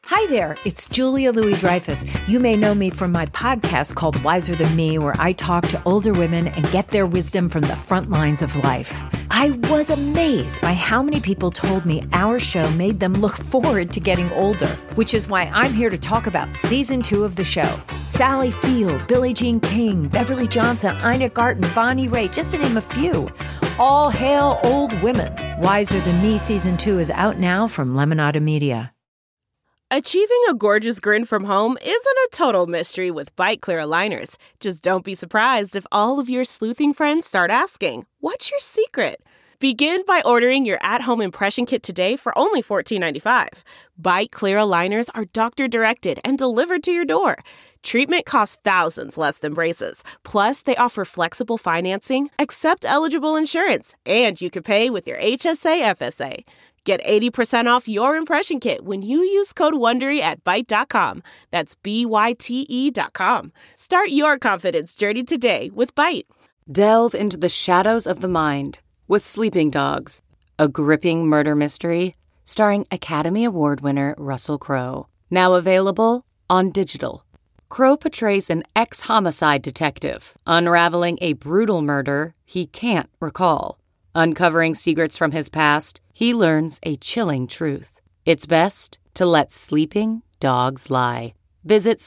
Hi there, it's Julia Louis-Dreyfus. You may know me from my podcast called Wiser Than Me, where I talk to older women and get their wisdom from the front lines of life. I was amazed by how many people told me our show made them look forward to getting older, which is why I'm here to talk about season 2 of the show. Sally Field, Billie Jean King, Beverly Johnson, Ina Garten, Bonnie Raitt, just to name a few. All hail old women. Wiser Than Me season 2 is out now from Lemonada Media. Achieving a gorgeous grin from home isn't a total mystery with Byte Clear aligners. Just don't be surprised if all of your sleuthing friends start asking, what's your secret? Begin by ordering your at-home impression kit today for only $14.95. Byte Clear aligners are doctor-directed and delivered to your door. Treatment costs thousands less than braces. Plus, they offer flexible financing, accept eligible insurance, and you can pay with your HSA FSA. Get 80% off your impression kit when you use code WONDERY at Byte.com. That's BYTE.com. Start your confidence journey today with Byte. Delve into the shadows of the mind with Sleeping Dogs, a gripping murder mystery starring Academy Award winner Russell Crowe. Now available on digital. Crowe portrays an ex-homicide detective unraveling a brutal murder he can't recall. Uncovering secrets from his past, he learns a chilling truth. It's best to let sleeping dogs lie. Visit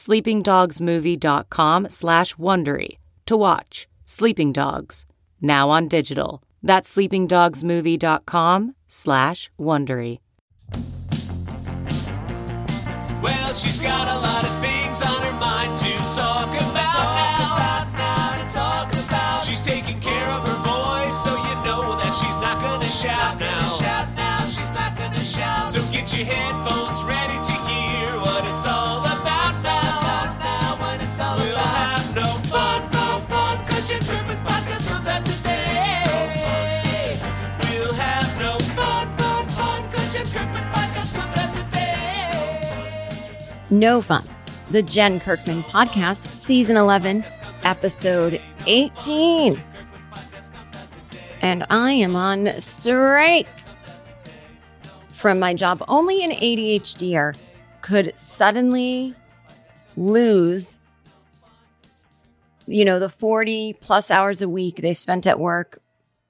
sleepingdogsmovie.com/Wondery to watch Sleeping Dogs, now on digital. That's sleepingdogsmovie.com/Wondery. Well, she's got a lot of things on her mind to talk about now. She's taking care of her voice, so you know that she's not gonna shout now. She's not gonna shout. So get your headphones ready to hear what it's all about now. What it's all we'll about. Have no fun, cause your Christmas podcast comes out today. We'll have no fun, cause your Christmas podcast comes out today. No Fun, the Jen Kirkman Podcast, Season 11, Episode 18. And I am on strike from my job. Only an ADHDer could suddenly lose, the 40 plus hours a week they spent at work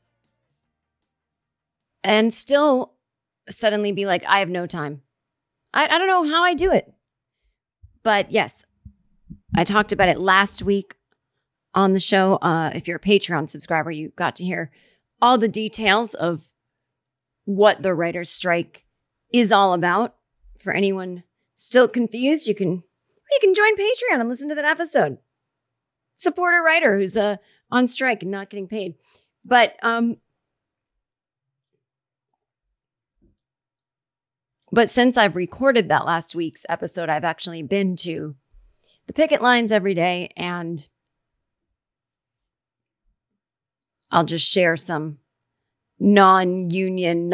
and still suddenly be like, I have no time. I don't know how I do it. But yes, I talked about it last week on the show. If you're a Patreon subscriber, you got to hear all the details of what the writer's strike is all about. For anyone still confused, you can join Patreon and listen to that episode. Support a writer who's on strike and not getting paid. But since I've recorded that last week's episode, I've actually been to the picket lines every day, and I'll just share some non-union,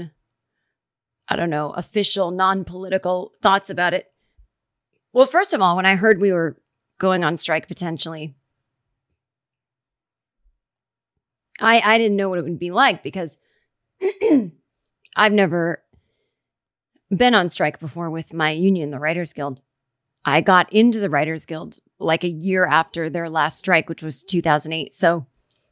official, non-political thoughts about it. Well, first of all, when I heard we were going on strike potentially, I didn't know what it would be like because I've never been on strike before with my union, the Writers Guild. I got into the Writers Guild like a year after their last strike, which was 2008. So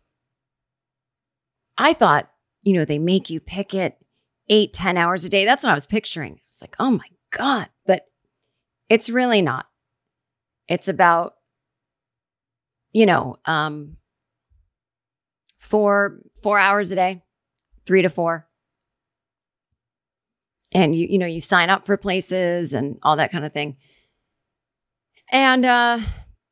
I thought, they make you picket 8-10 hours a day. That's what I was picturing. It's like, oh my God. But it's really not. It's about, 4 hours a day, 3 to 4. And you sign up for places and all that kind of thing. And I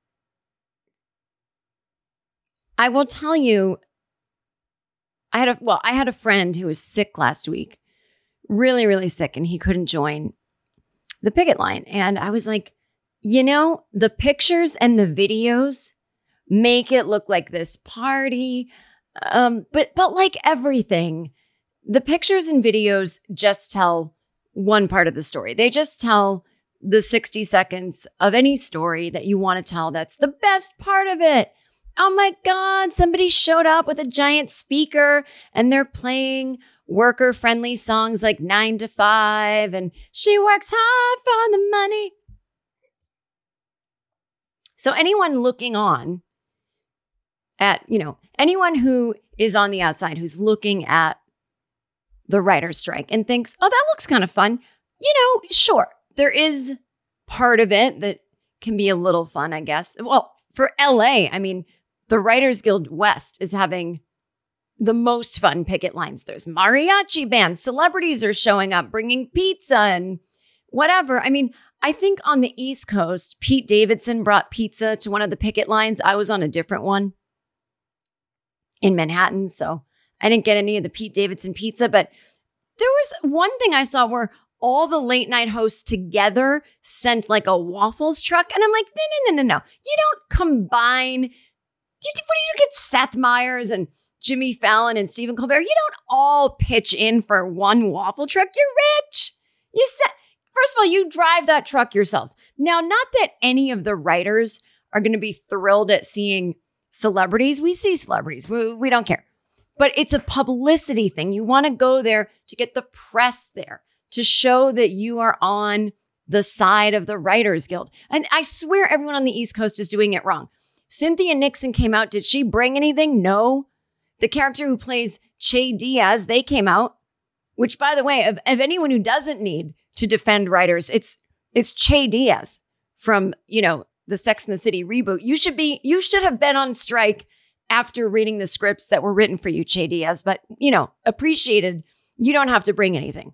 will tell you, I had a friend who was sick last week, really, really sick, and he couldn't join the picket line. And I was like, the pictures and the videos make it look like this party. But like everything, the pictures and videos just tell one part of the story. They just tell the 60 seconds of any story that you want to tell. That's the best part of it. Oh my God, somebody showed up with a giant speaker and they're playing worker-friendly songs like 9 to 5 and she works hard for the money. So anyone looking on at, anyone who is on the outside, who's looking at the writer's strike and thinks, oh, that looks kind of fun. Sure, there is part of it that can be a little fun, I guess. Well, for LA, the Writers Guild West is having the most fun picket lines. There's mariachi bands, celebrities are showing up, bringing pizza and whatever. I think on the East Coast, Pete Davidson brought pizza to one of the picket lines. I was on a different one in Manhattan, so I didn't get any of the Pete Davidson pizza. But there was one thing I saw where all the late night hosts together sent like a waffles truck. And I'm like, no. You don't combine. What do you get Seth Meyers and Jimmy Fallon and Stephen Colbert? You don't all pitch in for one waffle truck. You're rich. First of all, you drive that truck yourselves. Now, not that any of the writers are going to be thrilled at seeing celebrities. We see celebrities. We don't care. But it's a publicity thing. You want to go there to get the press there, to show that you are on the side of the Writers Guild. And I swear everyone on the East Coast is doing it wrong. Cynthia Nixon came out. Did she bring anything? No. The character who plays Che Diaz, they came out. Which, by the way, of anyone who doesn't need to defend writers, it's Che Diaz from, the Sex and the City reboot. You should have been on strike after reading the scripts that were written for you, Che Diaz. But, appreciated. You don't have to bring anything.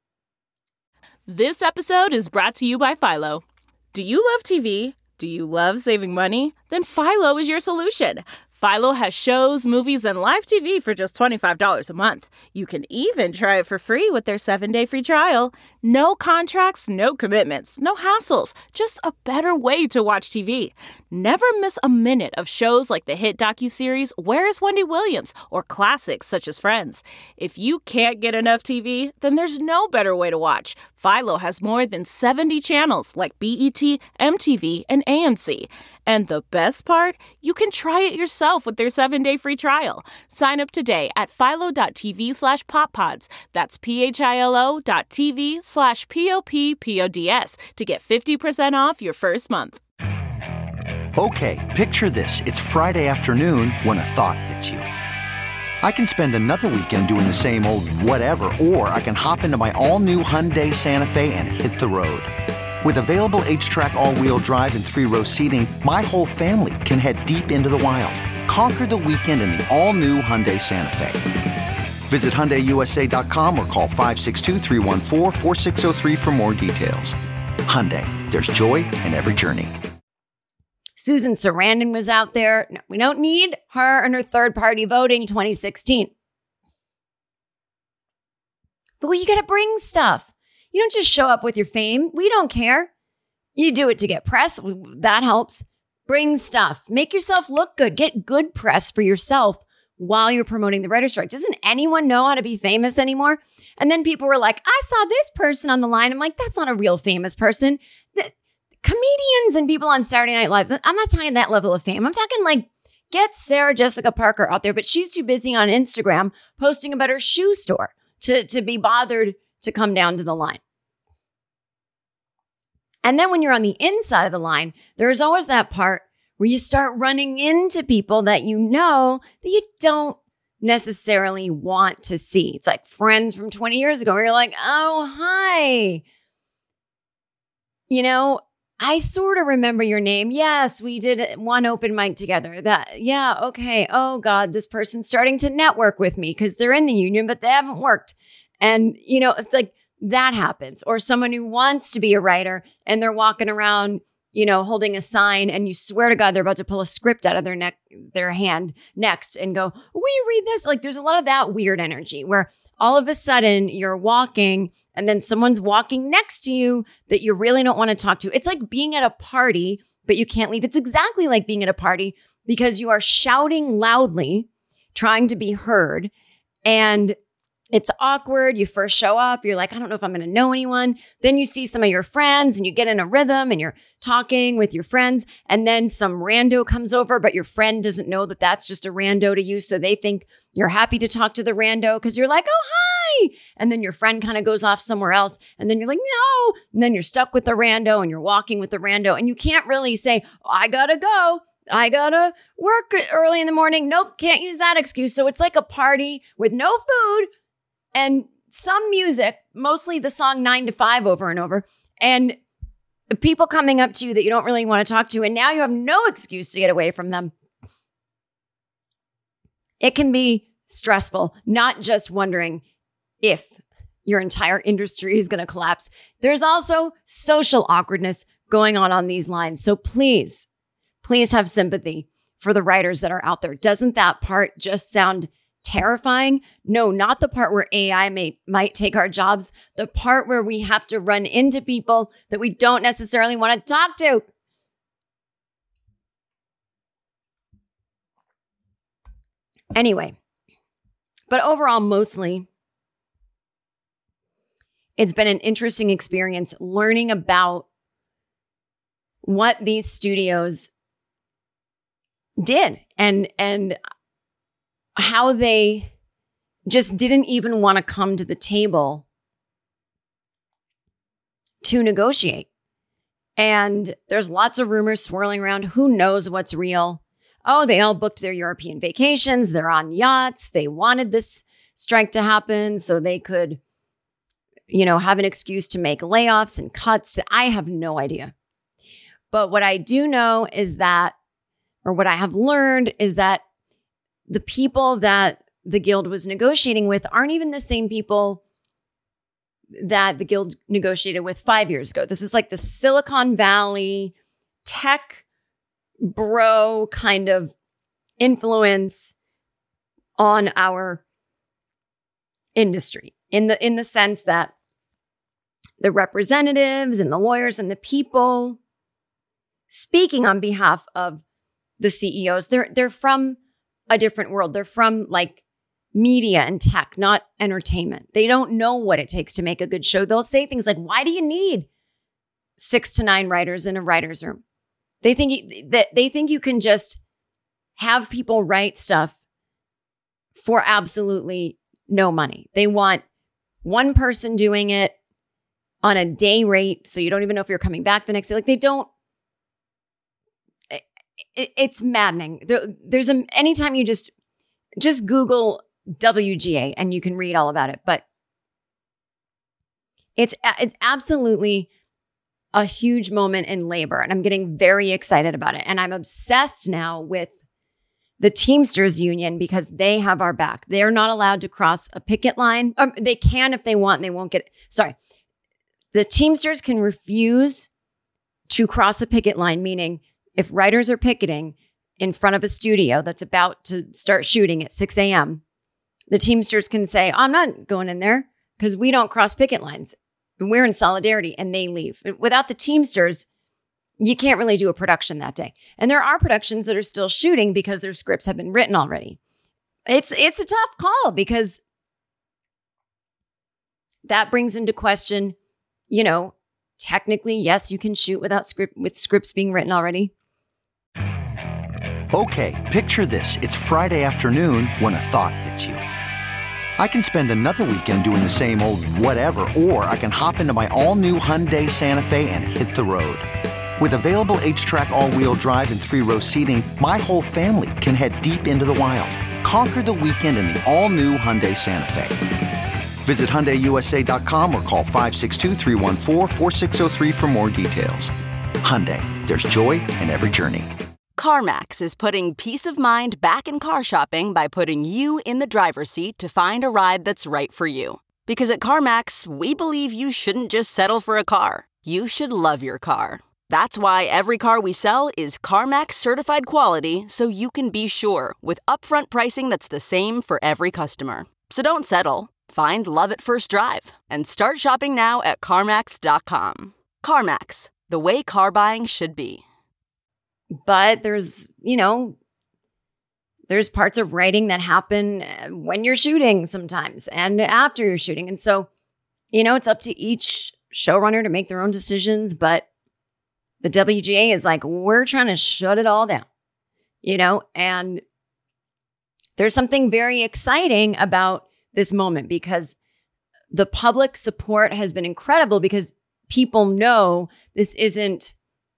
This episode is brought to you by Philo. Do you love TV? Do you love saving money? Then Philo is your solution. Philo has shows, movies, and live TV for just $25 a month. You can even try it for free with their 7-day free trial. No contracts, no commitments, no hassles. Just a better way to watch TV. Never miss a minute of shows like the hit docuseries Where is Wendy Williams? Or classics such as Friends. If you can't get enough TV, then there's no better way to watch. Philo has more than 70 channels like BET, MTV, and AMC. And the best part? You can try it yourself with their 7-day free trial. Sign up today at philo.tv/poppods. That's philo.tv/POPPODS to get 50% off your first month. Okay, picture this. It's Friday afternoon when a thought hits you. I can spend another weekend doing the same old whatever, or I can hop into my all-new Hyundai Santa Fe and hit the road. With available H-Track all-wheel drive and 3-row seating, my whole family can head deep into the wild. Conquer the weekend in the all-new Hyundai Santa Fe. Visit HyundaiUSA.com or call 562-314-4603 for more details. Hyundai, there's joy in every journey. Susan Sarandon was out there. No, we don't need her and her third-party voting 2016. But you got to bring stuff. You don't just show up with your fame. We don't care. You do it to get press. That helps. Bring stuff. Make yourself look good. Get good press for yourself while you're promoting the writer's strike. Doesn't anyone know how to be famous anymore? And then people were like, I saw this person on the line. I'm like, that's not a real famous person. The comedians and people on Saturday Night Live, I'm not talking that level of fame. I'm talking like, get Sarah Jessica Parker out there, but she's too busy on Instagram posting about her shoe store to be bothered to come down to the line. And then when you're on the inside of the line, there's always that part where you start running into people that you know that you don't necessarily want to see. It's like friends from 20 years ago where you're like, oh, hi. I sort of remember your name. Yes, we did one open mic together. Yeah, okay. Oh, God, this person's starting to network with me because they're in the union, but they haven't worked. And, it's like that happens. Or someone who wants to be a writer and they're walking around, holding a sign and you swear to God they're about to pull a script out of their hand next and go, will you read this? Like there's a lot of that weird energy where all of a sudden you're walking and then someone's walking next to you that you really don't want to talk to. It's like being at a party, but you can't leave. It's exactly like being at a party because you are shouting loudly, trying to be heard. And it's awkward. You first show up. You're like, I don't know if I'm going to know anyone. Then you see some of your friends and you get in a rhythm and you're talking with your friends. And then some rando comes over, but your friend doesn't know that that's just a rando to you. So they think you're happy to talk to the rando because you're like, oh, me. And then your friend kind of goes off somewhere else. And then you're like, no. And then you're stuck with the rando and you're walking with the rando. And you can't really say, I gotta go. I gotta work early in the morning. Nope, can't use that excuse. So it's like a party with no food and some music, mostly the song 9 to 5 over and over. And people coming up to you that you don't really want to talk to. And now you have no excuse to get away from them. It can be stressful, not just wondering if your entire industry is going to collapse. There's also social awkwardness going on these lines. So please have sympathy for the writers that are out there. Doesn't that part just sound terrifying? No, not the part where AI might take our jobs. The part where we have to run into people that we don't necessarily want to talk to. Anyway, but overall, mostly, it's been an interesting experience learning about what these studios did and how they just didn't even want to come to the table to negotiate. And there's lots of rumors swirling around. Who knows what's real? Oh, they all booked their European vacations. They're on yachts. They wanted this strike to happen so they could, have an excuse to make layoffs and cuts. I have no idea. But what I do know is that, or what I have learned is that the people that the Guild was negotiating with aren't even the same people that the Guild negotiated with 5 years ago. This is like the Silicon Valley tech bro kind of influence on our industry in the sense that the representatives and the lawyers and the people speaking on behalf of the CEOs, they're from a different world. They're from like media and tech, not entertainment. They don't know what it takes to make a good show. They'll say things like, why do you need 6 to 9 writers in a writer's room? They think you can just have people write stuff for absolutely no money. They want one person doing it on a day rate, so you don't even know if you're coming back the next day. Like they don't. It's maddening. Anytime you just Google WGA and you can read all about it, but it's absolutely a huge moment in labor, and I'm getting very excited about it. And I'm obsessed now with the Teamsters Union because they have our back. They're not allowed to cross a picket line. They can if they want, and they won't get it. Sorry. The Teamsters can refuse to cross a picket line, meaning if writers are picketing in front of a studio that's about to start shooting at 6 a.m., the Teamsters can say, I'm not going in there because we don't cross picket lines. We're in solidarity, and they leave. Without the Teamsters, you can't really do a production that day. And there are productions that are still shooting because their scripts have been written already. It's a tough call because that brings into question, technically, yes, you can shoot with scripts being written already. Okay, picture this. It's Friday afternoon when a thought hits you. I can spend another weekend doing the same old whatever, or I can hop into my all-new Hyundai Santa Fe and hit the road. With available H-Track all-wheel drive and 3-row seating, my whole family can head deep into the wild. Conquer the weekend in the all-new Hyundai Santa Fe. Visit HyundaiUSA.com or call 562-314-4603 for more details. Hyundai, there's joy in every journey. CarMax is putting peace of mind back in car shopping by putting you in the driver's seat to find a ride that's right for you. Because at CarMax, we believe you shouldn't just settle for a car. You should love your car. That's why every car we sell is CarMax certified quality, so you can be sure with upfront pricing that's the same for every customer. So don't settle. Find love at first drive and start shopping now at CarMax.com. CarMax, the way car buying should be. But there's parts of writing that happen when you're shooting sometimes and after you're shooting. And so, it's up to each showrunner to make their own decisions. But the WGA is like, we're trying to shut it all down, and there's something very exciting about this moment because the public support has been incredible because people know this isn't,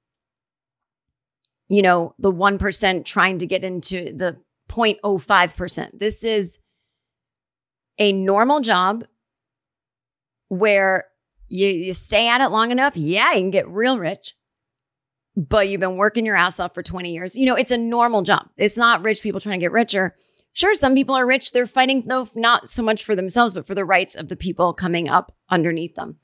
the 1% trying to get into the 0.05%. This is a normal job where you stay at it long enough. Yeah, you can get real rich, but you've been working your ass off for 20 years. It's a normal job. It's not rich people trying to get richer. Sure, some people are rich. They're fighting, though, not so much for themselves, but for the rights of the people coming up underneath them.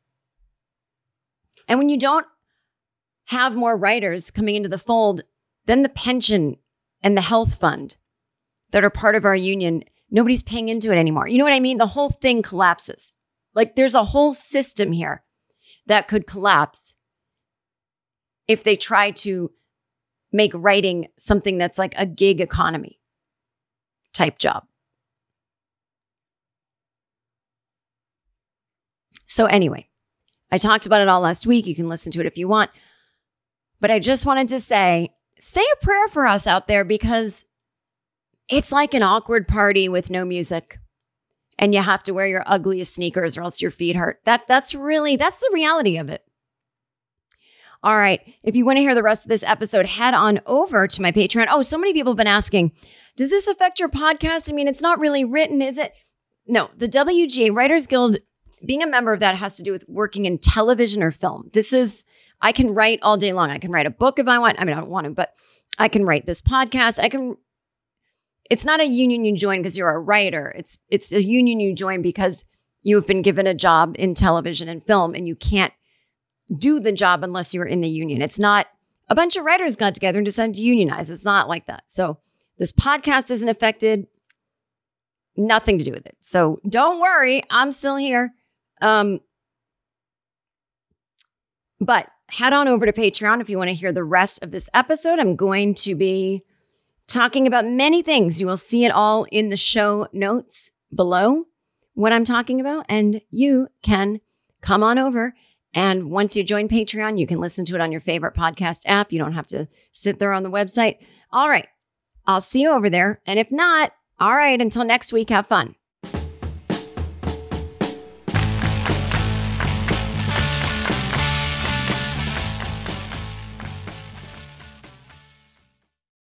And when you don't have more writers coming into the fold, then the pension and the health fund that are part of our union, nobody's paying into it anymore. You know what I mean? The whole thing collapses. Like there's a whole system here that could collapse if they try to make writing something that's like a gig economy type job. So anyway, I talked about it all last week. You can listen to it if you want. But I just wanted to say a prayer for us out there because it's like an awkward party with no music. And you have to wear your ugliest sneakers or else your feet hurt. That's the reality of it. All right. If you want to hear the rest of this episode, head on over to my Patreon. Oh, so many people have been asking, does this affect your podcast? I mean, it's not really written, is it? No, the WGA Writers Guild, being a member of that has to do with working in television or film. I can write all day long. I can write a book if I want. I mean, I don't want to, but I can write this podcast. It's not a union you join because you're a writer. It's a union you join because you have been given a job in television and film and you can't do the job unless you're in the union. It's not a bunch of writers got together and decided to unionize. It's not like that. So this podcast isn't affected. Nothing to do with it. So don't worry. I'm still here. But head on over to Patreon if you want to hear the rest of this episode. I'm going to be talking about many things. You will see it all in the show notes below what I'm talking about. And you can come on over. And once you join Patreon, you can listen to it on your favorite podcast app. You don't have to sit there on the website. All right. I'll see you over there. And if not, all right, until next week, have fun.